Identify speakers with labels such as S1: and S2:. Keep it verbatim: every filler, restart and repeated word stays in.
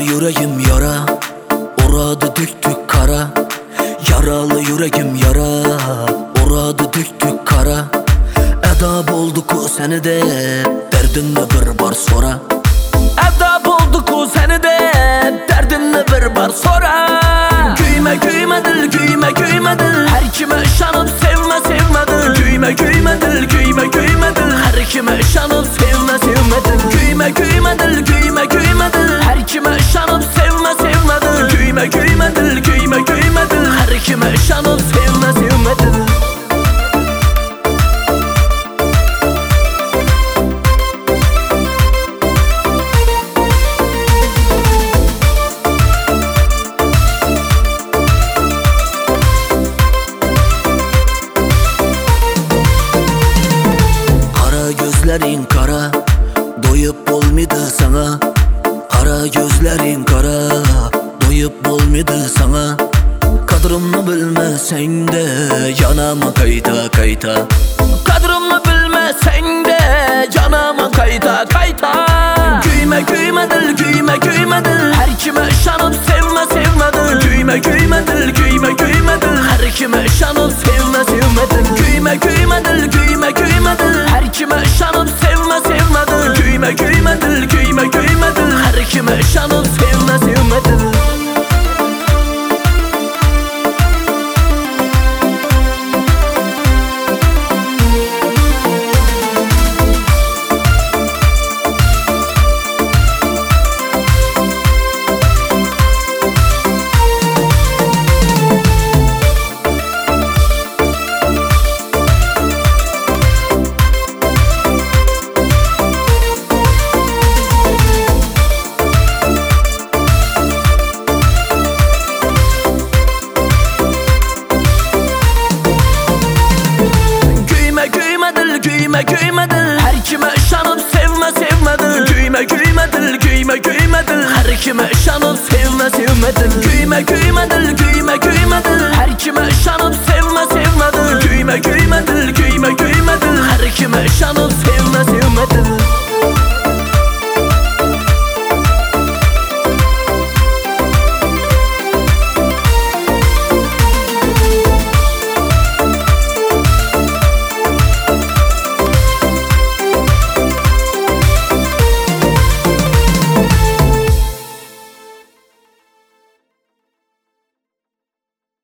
S1: yüreğim yara, oradı döktük kara. Yaralı yüreğim yara, oradı döktük kara. Edab olduk o seni de, derdinle bir bar sonra. Edab olduk o seni de, derdinle bir bar sonra. Gülme gülme dil, gülme gülme dil, her kime şanıp sevme sevme dil. Gülme gülme dil, gülme gülme dil, her kime şanıp sevme sevme dil. Gülme gülme dil, gülme gülme dil, her kime şanıp sevme sevme dil. Gülme gülme dil, gülme gülme dil, her kime şanıp sevme sevme dil. Gözlerin kara, doyup olmadı sana. Kara gözlerin kara, doyup olmadı sana. Kadrımını bilmesen de yanıma kayta kayta. Kadrımını bilmesen de yanıma kayta kayta. Gülme gülme dil, gülme gülme dil, her kime şanıp sevme sevme dil. Gülme gülme dil, gülme gülme dil, her kime şanıp sevme sevme dil. Gülme gülme dil, gülme gülme dil, her kime şanıp sevme sevme dil. Gülme gülme dil, gülme gülme dil, her kime şanıp sevme sevme dil. Gülme gülme dil, her kime şanıp sevme sevme dil. Gülme gülme dil, gülme gülme dil, her kime şanıp sevme sevme dil. Gülme gülme dil, gülme gülme dil, her kime şanıp sevme sevme dil. Gülme gülme dil, gülme gülme dil, her kime şanıp